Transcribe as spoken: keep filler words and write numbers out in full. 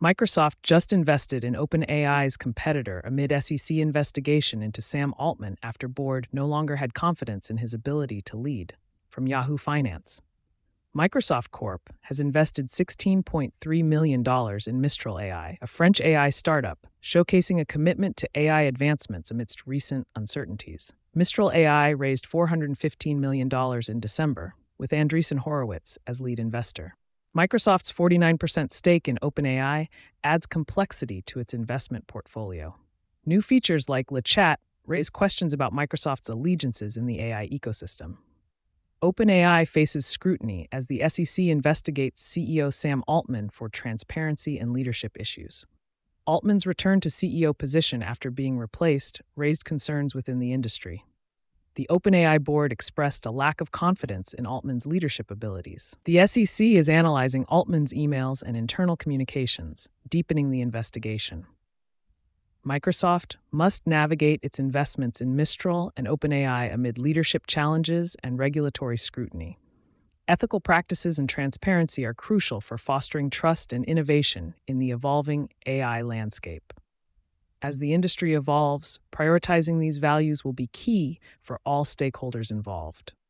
Microsoft just invested in OpenAI's competitor amid S E C investigation into Sam Altman after board no longer had confidence in his ability to lead. From Yahoo Finance. Microsoft Corp has invested sixteen point three million dollars in Mistral A I, a French A I startup, showcasing a commitment to A I advancements amidst recent uncertainties. Mistral A I raised four hundred fifteen million dollars in December, with Andreessen Horowitz as lead investor. Microsoft's forty-nine percent stake in OpenAI adds complexity to its investment portfolio. New features like LeChat raise questions about Microsoft's allegiances in the A I ecosystem. OpenAI faces scrutiny as the S E C investigates C E O Sam Altman for transparency and leadership issues. Altman's return to C E O position after being replaced raised concerns within the industry. The OpenAI board expressed a lack of confidence in Altman's leadership abilities. The S E C is analyzing Altman's emails and internal communications, deepening the investigation. Microsoft must navigate its investments in Mistral and OpenAI amid leadership challenges and regulatory scrutiny. Ethical practices and transparency are crucial for fostering trust and innovation in the evolving A I landscape. As the industry evolves, prioritizing these values will be key for all stakeholders involved.